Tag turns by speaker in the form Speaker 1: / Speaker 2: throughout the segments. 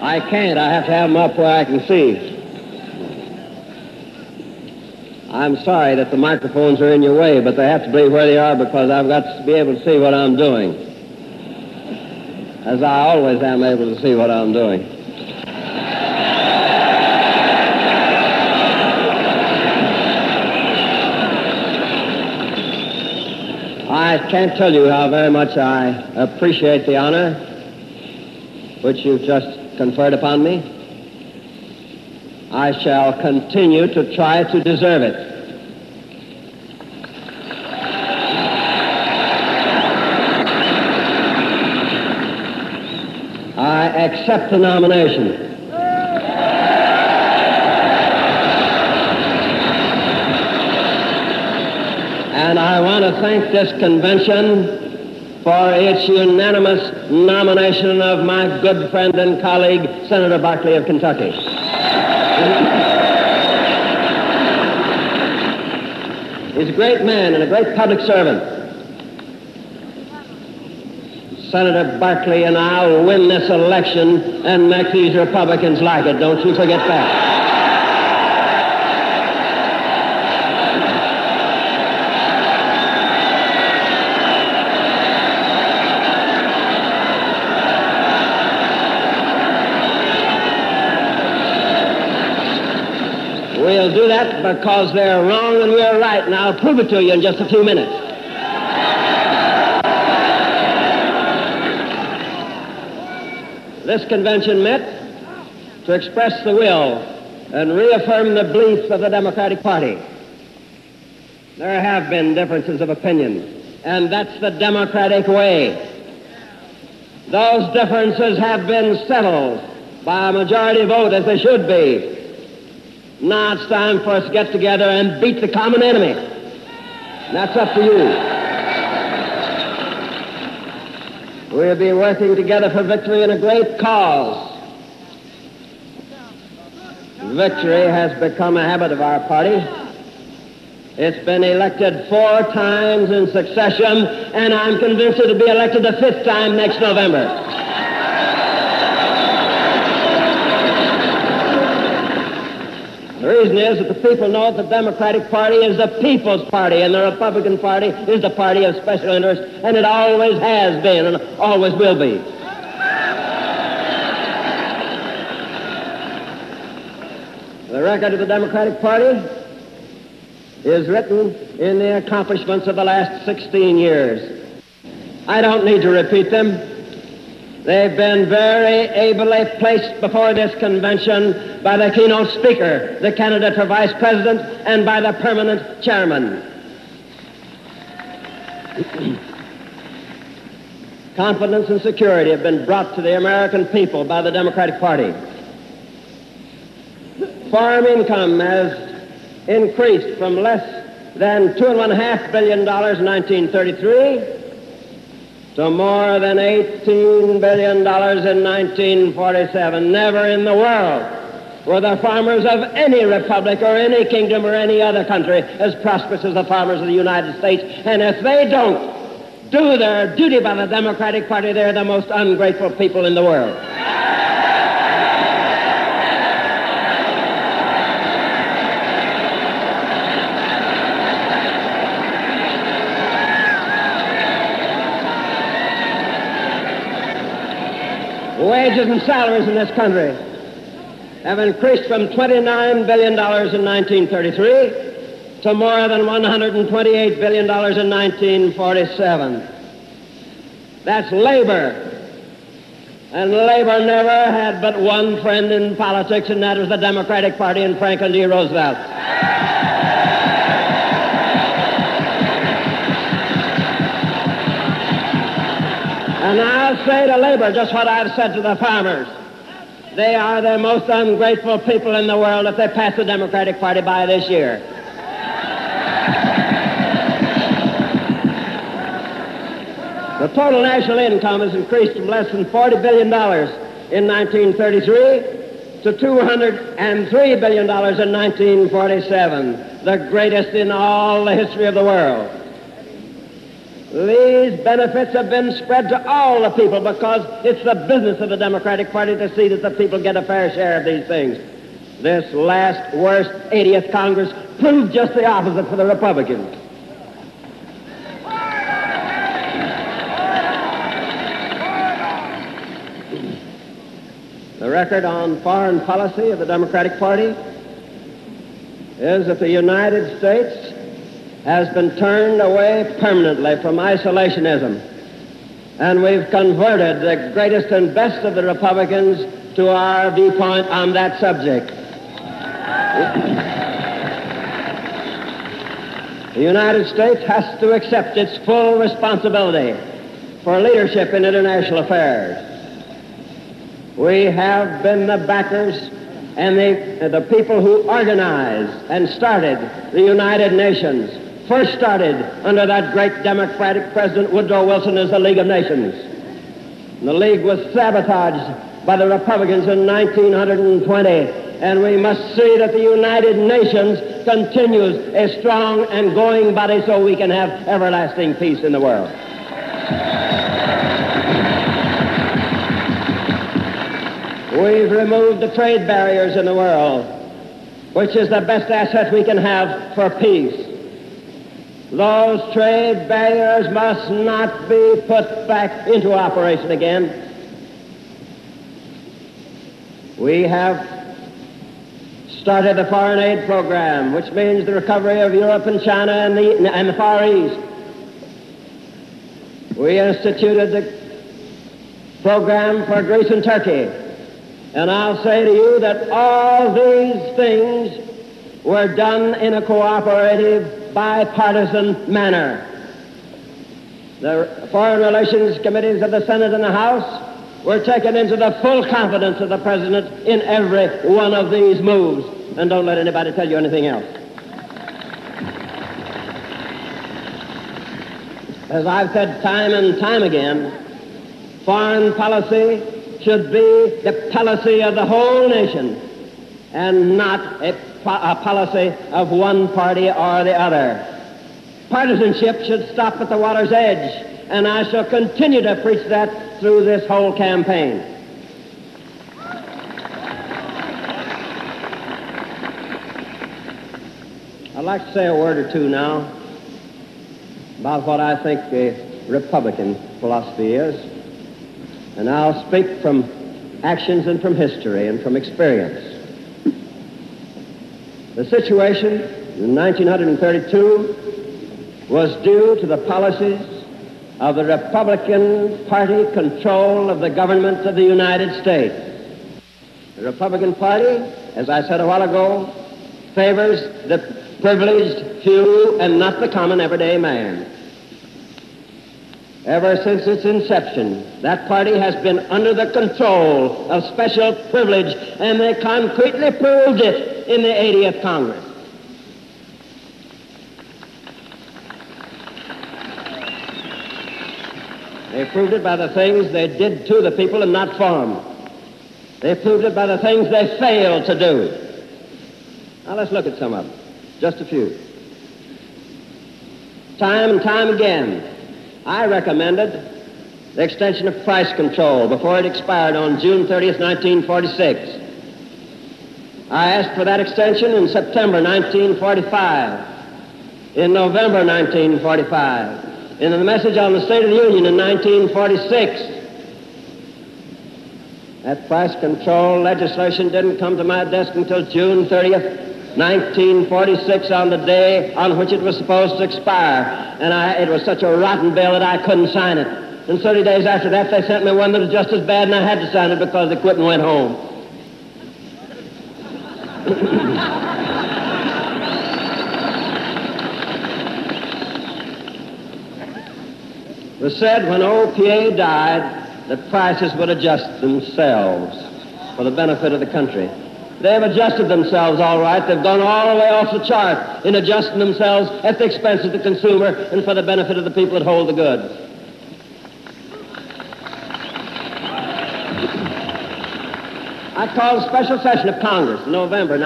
Speaker 1: I can't. I have to have them up where I can see. I'm sorry that the microphones are in your way, but they have to be where they are because I've got to be able to see what I'm doing. As I always am able to see what I'm doing. I can't tell you how very much I appreciate the honor which you've just conferred upon me. I shall continue to try to deserve it. I accept the nomination. And I want to thank this convention for its unanimous nomination of my good friend and colleague, Senator Barkley of Kentucky. He's a great man and a great public servant. Senator Barkley and I will win this election and make these Republicans like it. Don't you forget that. We'll do that because they're wrong and we're right, and I'll prove it to you in just a few minutes. This convention met to express the will and reaffirm the beliefs of the Democratic Party. There have been differences of opinion, and that's the Democratic way. Those differences have been settled by a majority vote, as they should be. Now it's time for us to get together and beat the common enemy. That's up to you. We'll be working together for victory in a great cause. Victory has become a habit of our party. It's been elected 4 times in succession, and I'm convinced it'll be elected the 5th time next November. The reason is that the people know that the Democratic Party is the people's party, and the Republican Party is the party of special interest, and it always has been and always will be. The record of the Democratic Party is written in the accomplishments of the last 16 years. I don't need to repeat them. They've been very ably placed before this convention by the keynote speaker, the candidate for vice president, and by the permanent chairman. Confidence and security have been brought to the American people by the Democratic Party. Farm income has increased from less than $2.5 billion in 1933 to more than $18 billion in 1947. Never in the world were the farmers of any republic or any kingdom or any other country as prosperous as the farmers of the United States. And if they don't do their duty by the Democratic Party, they're the most ungrateful people in the world. Wages and salaries in this country have increased from $29 billion in 1933 to more than $128 billion in 1947. That's labor. And labor never had but one friend in politics, and that was the Democratic Party and Franklin D. Roosevelt. And I'll say to labor just what I've said to the farmers. They are the most ungrateful people in the world if they pass the Democratic Party by this year. The total national income has increased from less than $40 billion in 1933 to $203 billion in 1947, the greatest in all the history of the world. These benefits have been spread to all the people because it's the business of the Democratic Party to see that the people get a fair share of these things. This last, worst, 80th Congress proved just the opposite for the Republicans. The record on foreign policy of the Democratic Party is that the United States has been turned away permanently from isolationism, and we've converted the greatest and best of the Republicans to our viewpoint on that subject. The United States has to accept its full responsibility for leadership in international affairs. We have been the backers and the people who organized and started the United Nations, first started under that great Democratic President Woodrow Wilson as the League of Nations. And the League was sabotaged by the Republicans in 1920, and we must see that the United Nations continues a strong and going body so we can have everlasting peace in the world. We've removed the trade barriers in the world, which is the best asset we can have for peace. Those trade barriers must not be put back into operation again. We have started the foreign aid program, which means the recovery of Europe and China and the Far East. We instituted the program for Greece and Turkey. And I'll say to you that all these things were done in a cooperative, bipartisan manner. The Foreign Relations Committees of the Senate and the House were taken into the full confidence of the President in every one of these moves. And don't let anybody tell you anything else. As I've said time and time again, foreign policy should be the policy of the whole nation and not a policy of one party or the other. Partisanship should stop at the water's edge, and I shall continue to preach that through this whole campaign. I'd like to say a word or two now about what I think the Republican philosophy is. And I'll speak from actions and from history and from experience. The situation in 1932 was due to the policies of the Republican Party control of the government of the United States. The Republican Party, as I said a while ago, favors the privileged few and not the common everyday man. Ever since its inception, that party has been under the control of special privilege, and they concretely proved it in the 80th Congress. They proved it by the things they did to the people and not for them. They proved it by the things they failed to do. Now let's look at some of them, just a few. Time and time again, I recommended the extension of price control before it expired on June 30th, 1946. I asked for that extension in September 1945, in November 1945, in the message on the State of the Union in 1946. That price control legislation didn't come to my desk until June 30th, 1946, on the day on which it was supposed to expire. And it was such a rotten bill that I couldn't sign it. And 30 days after that, they sent me one that was just as bad, and I had to sign it because they quit and went home. It was said when OPA died that prices would adjust themselves for the benefit of the country. They've adjusted themselves all right. They've gone all the way off the chart in adjusting themselves at the expense of the consumer and for the benefit of the people that hold the goods. I called a special session of Congress in November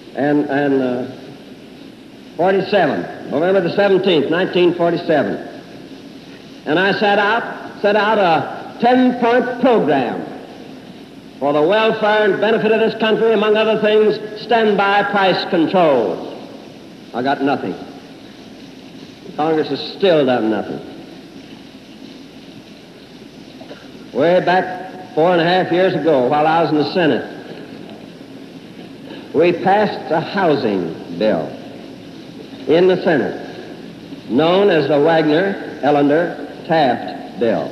Speaker 1: 1947, November the 17th, 1947. And I set out a 10-point program for the welfare and benefit of this country, among other things, standby price controls. I got nothing. Congress has still done nothing. Way back 4.5 years ago, while I was in the Senate, we passed a housing bill in the Senate known as the Wagner-Ellender-Taft bill.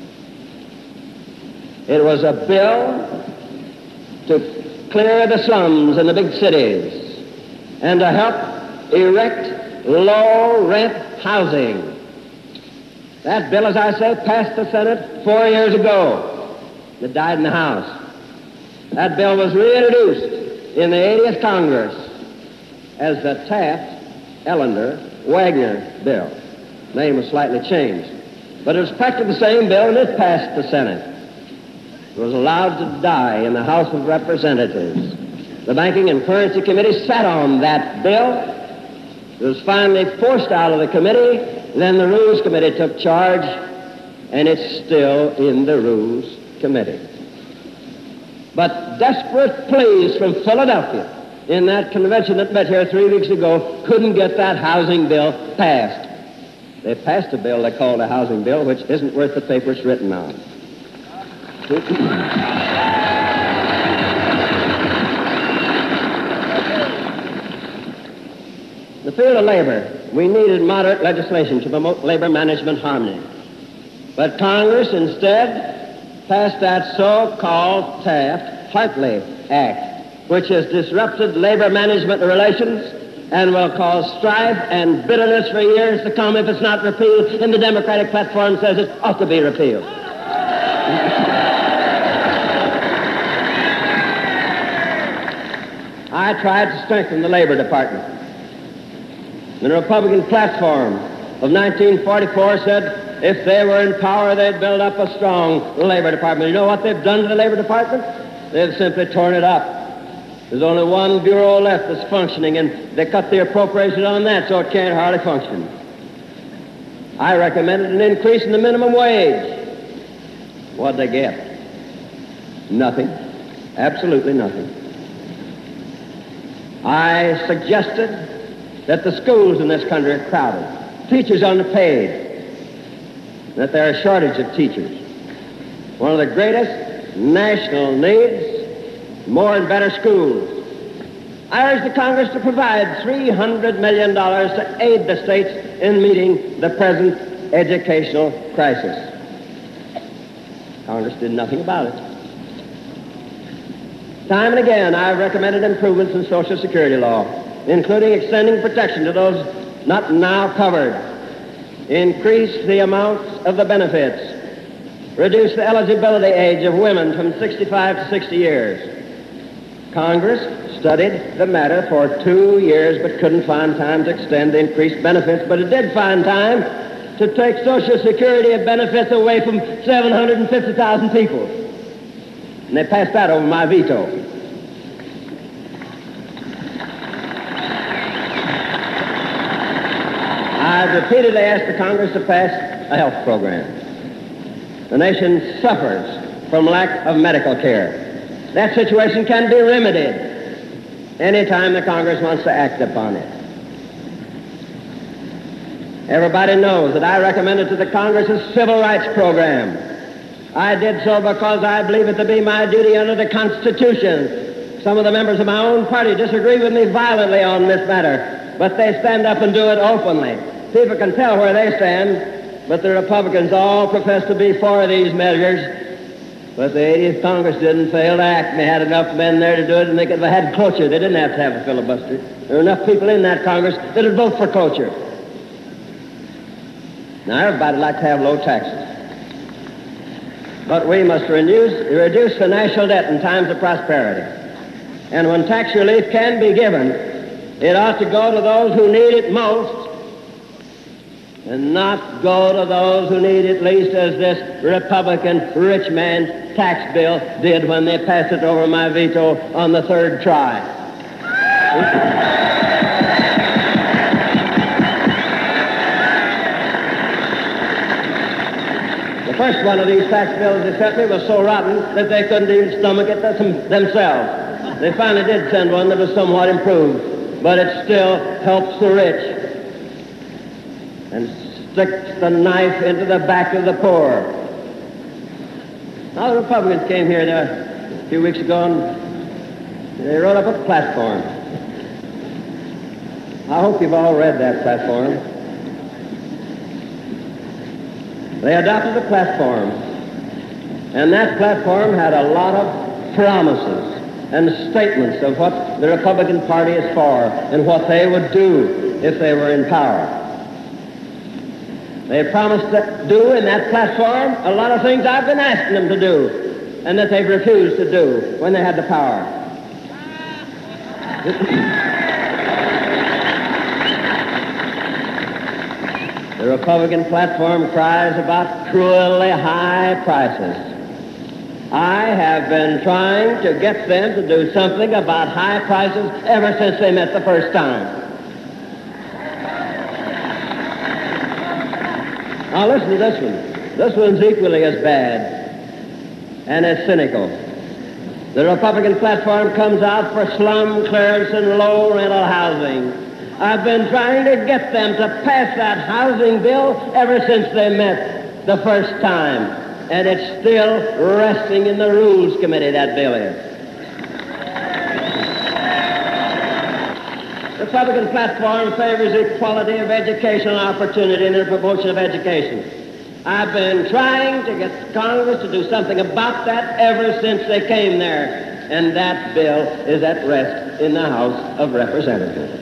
Speaker 1: It was a bill to clear the slums in the big cities and to help erect low-rent housing. That bill, as I say, passed the Senate 4 years ago. It died in the House. That bill was reintroduced in the 80th Congress as the Taft-Ellender-Wagner bill. The name was slightly changed. But it was practically the same bill, and it passed the Senate. It was allowed to die in the House of Representatives. The Banking and Currency Committee sat on that bill. It was finally forced out of the committee. Then the Rules Committee took charge, and it's still in the Rules Committee. But desperate pleas from Philadelphia in that convention that met here 3 weeks ago couldn't get that housing bill passed. They passed a bill they called a housing bill, which isn't worth the paper it's written on. The field of labor, we needed moderate legislation to promote labor management harmony. But Congress instead passed that so-called Taft-Hartley Act, which has disrupted labor management relations and will cause strife and bitterness for years to come if it's not repealed, and the Democratic platform says it ought to be repealed. I tried to strengthen the Labor Department. The Republican platform of 1944 said if they were in power, they'd build up a strong Labor Department. You know what they've done to the Labor Department? They've simply torn it up. There's only one bureau left that's functioning, and they cut the appropriation on that, so it can't hardly function. I recommended an increase in the minimum wage. What'd they get? Nothing. Absolutely nothing. I suggested that the schools in this country are crowded, teachers underpaid, that there are a shortage of teachers. One of the greatest national needs, more and better schools. I urged the Congress to provide $300 million to aid the states in meeting the present educational crisis. Congress did nothing about it. Time and again, I've recommended improvements in Social Security law, including extending protection to those not now covered, increase the amounts of the benefits, reduce the eligibility age of women from 65 to 60 years. Congress studied the matter for 2 years but couldn't find time to extend the increased benefits, but it did find time to take Social Security benefits away from 750,000 people. And they passed that over my veto. I've repeatedly asked the Congress to pass a health program. The nation suffers from lack of medical care. That situation can be remedied anytime the Congress wants to act upon it. Everybody knows that I recommended to the Congress a civil rights program. I did so because I believe it to be my duty under the Constitution. Some of the members of my own party disagree with me violently on this matter, but they stand up and do it openly. People can tell where they stand, but the Republicans all profess to be for these measures. But the 80th Congress didn't fail to act, and they had enough men there to do it, and they could have had cloture. They didn't have to have a filibuster. There were enough people in that Congress that would vote for cloture. Now, everybody would like to have low taxes. But we must reduce the national debt in times of prosperity. And when tax relief can be given, it ought to go to those who need it most and not go to those who need it least, as this Republican rich man's tax bill did when they passed it over my veto on the third try. first one of these tax bills they sent me was so rotten that they couldn't even stomach it themselves. They finally did send one that was somewhat improved, but it still helps the rich and sticks the knife into the back of the poor. Now, the Republicans came here a few weeks ago and they wrote up a platform. I hope you've all read that platform. They adopted a platform, and that platform had a lot of promises and statements of what the Republican Party is for and what they would do if they were in power. They promised to do in that platform a lot of things I've been asking them to do and that they've refused to do when they had the power. The Republican platform cries about cruelly high prices. I have been trying to get them to do something about high prices ever since they met the first time. Now listen to this one. This one's equally as bad and as cynical. The Republican platform comes out for slum clearance and low rental housing. I've been trying to get them to pass that housing bill ever since they met the first time. And it's still resting in the Rules Committee, that bill is. The Republican platform favors equality of educational opportunity and the promotion of education. I've been trying to get Congress to do something about that ever since they came there. And that bill is at rest in the House of Representatives.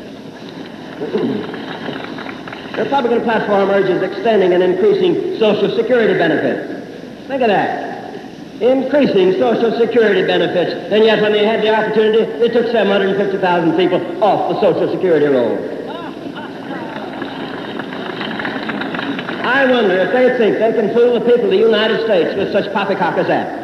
Speaker 1: The Republican platform urges extending and increasing Social Security benefits. Think of that. Increasing Social Security benefits. And yet when they had the opportunity, they took 750,000 people off the Social Security roll. I wonder if they think they can fool the people of the United States with such poppycock as that.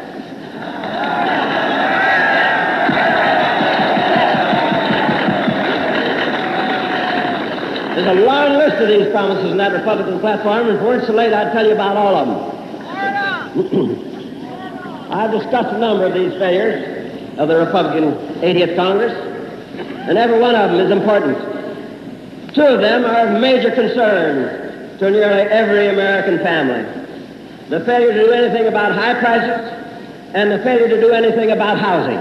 Speaker 1: There's a long list of these promises in that Republican platform, and for it's so late, I'd tell you about all of them. I've discussed a number of these failures of the Republican 80th Congress, and every one of them is important. Two of them are of major concern to nearly every American family. The failure to do anything about high prices and the failure to do anything about housing.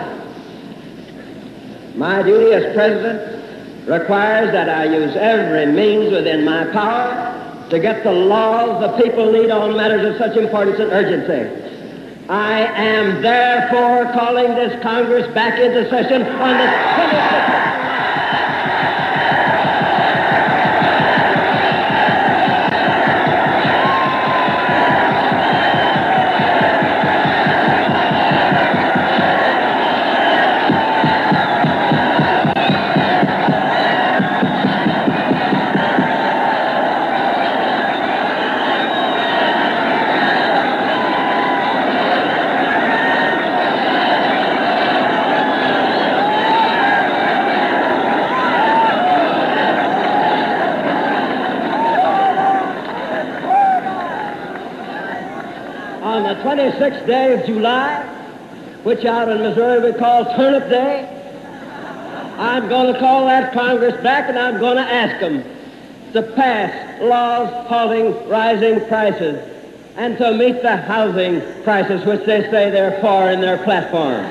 Speaker 1: My duty as president requires that I use every means within my power to get the laws the people need on matters of such importance and urgency. I am therefore calling this Congress back into session on the 26th. On the 26th day of July, which out in Missouri we call Turnip Day, I'm going to call that Congress back and I'm going to ask them to pass laws halting rising prices and to meet the housing prices which they say they're for in their platform.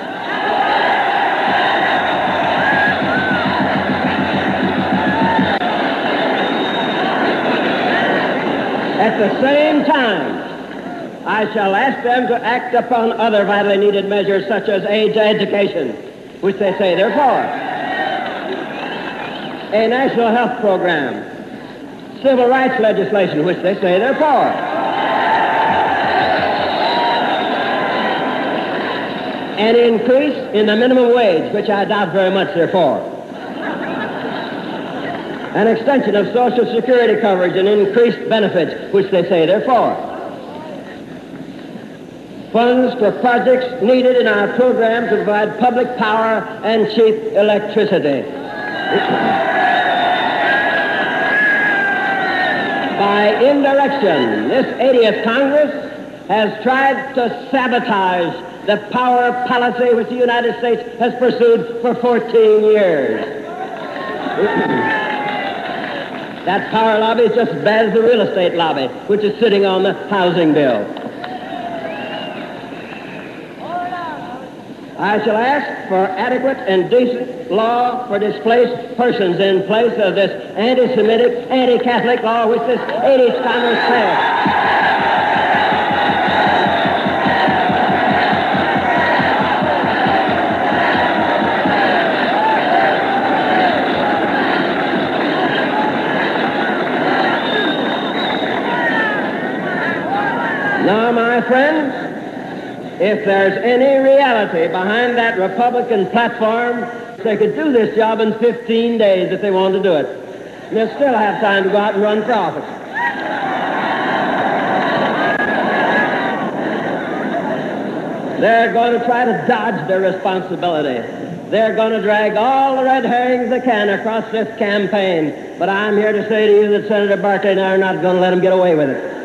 Speaker 1: At the same time, I shall ask them to act upon other vitally needed measures such as aid to education, which they say they're for, a national health program, civil rights legislation, which they say they're for, an increase in the minimum wage, which I doubt very much they're for, an extension of Social Security coverage and increased benefits, which they say they're for, funds for projects needed in our program to provide public power and cheap electricity. By indirection, this 80th Congress has tried to sabotage the power policy which the United States has pursued for 14 years. That power lobby is just as bad as the real estate lobby, which is sitting on the housing bill. I shall ask for adequate and decent law for displaced persons in place of this anti-Semitic, anti-Catholic law which this 80th Congress passed. Now, my friends, if there's any reality behind that Republican platform, they could do this job in 15 days if they wanted to do it. And they'll still have time to go out and run for office. They're going to try to dodge their responsibility. They're going to drag all the red herrings they can across this campaign. But I'm here to say to you that Senator Barkley and I are not going to let them get away with it.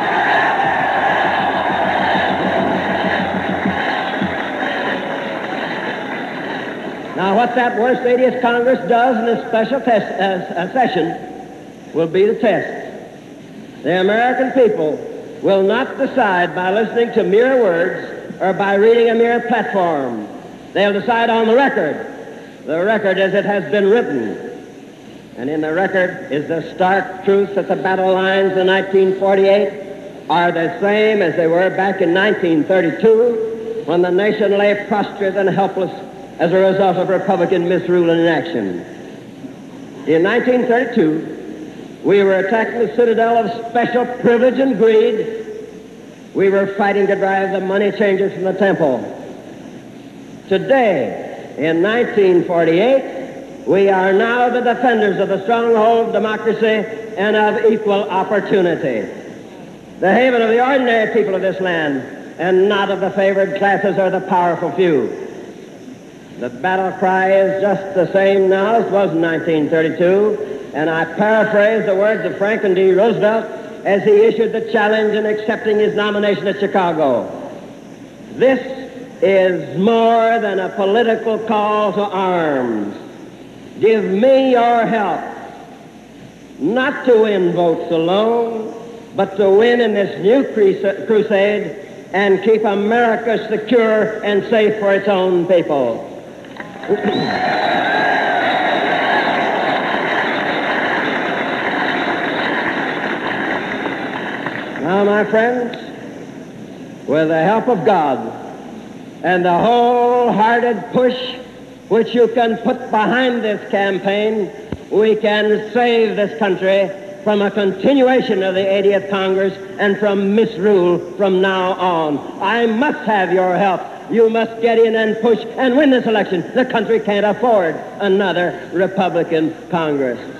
Speaker 1: Now, what that worst 80th Congress does in this special session will be the test. The American people will not decide by listening to mere words or by reading a mere platform. They'll decide on the record as it has been written. And in the record is the stark truth that the battle lines in 1948 are the same as they were back in 1932 when the nation lay prostrate and helpless as a result of Republican misrule and inaction. In 1932, we were attacking the citadel of special privilege and greed. We were fighting to drive the money changers from the temple. Today, in 1948, we are now the defenders of the stronghold of democracy and of equal opportunity, the haven of the ordinary people of this land, and not of the favored classes or the powerful few. The battle cry is just the same now as it was in 1932, and I paraphrase the words of Franklin D. Roosevelt as he issued the challenge in accepting his nomination at Chicago. This is more than a political call to arms. Give me your help, not to win votes alone, but to win in this new crusade and keep America secure and safe for its own people. Now, my friends, with the help of God and the wholehearted push which you can put behind this campaign, we can save this country from a continuation of the 80th Congress and from misrule from now on. I must have your help. You must get in and push and win this election. The country can't afford another Republican Congress.